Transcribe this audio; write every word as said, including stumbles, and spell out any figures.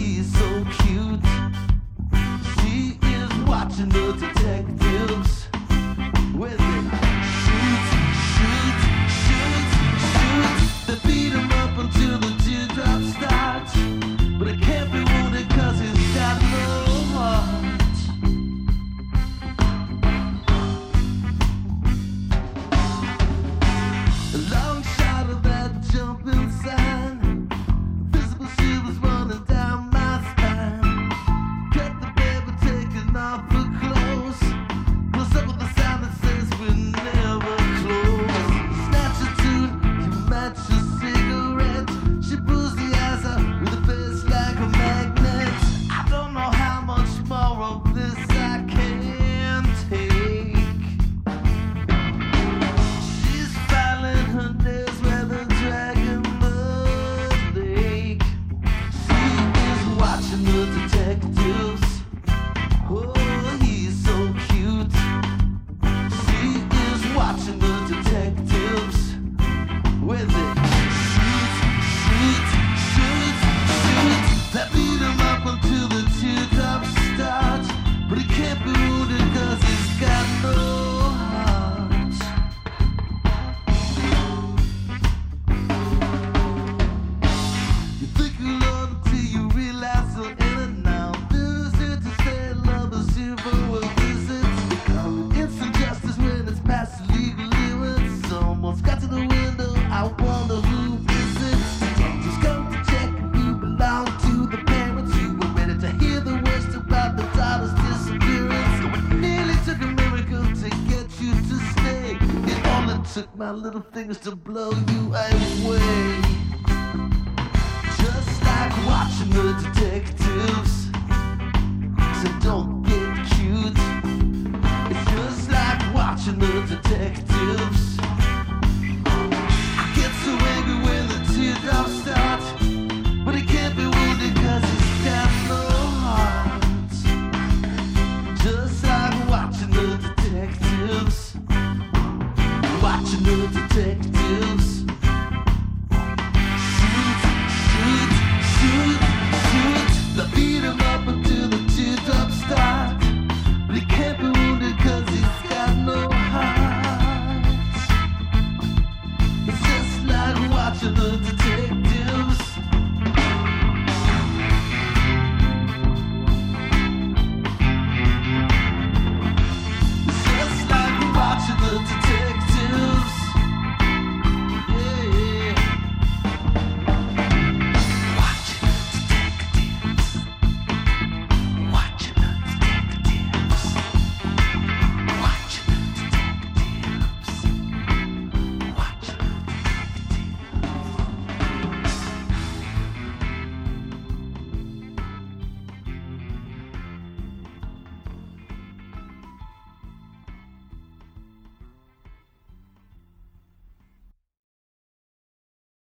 he's so cute. She is watching the detectives with it. Shoot, shoot, shoot, shoot. They beat him up until the teardrop starts, but it can't be wounded cause he's got no heart. A long shot of that jumping sign, visible shivers running down my spine. Get the baby taking off her clothes, close up with the sound that says we never close. Snatch a tune, you match a cigarette. She pulls the eyes out with a face like a magnet. I don't know how much more of this I can take. She's filing her days where the dragon the lake. She is watching the detectives. Oh, he's so cute. She is watching the detectives with it. Shoot, shoot, shoot, shoot. They beat him up until the teardrops start, but he can't be wounded cause he's got no heart. You think you love until you realize so in and out. This is to say love is here for a visit. They call it instant justice when it's past the legal limits. Someone's got to the window, I wonder who is it. Just come to check if you belong to the parents who were ready to hear the worst about the daughter's disappearance. It nearly took a miracle to get you to stay. It only took my little fingers to blow you away. Just like watching the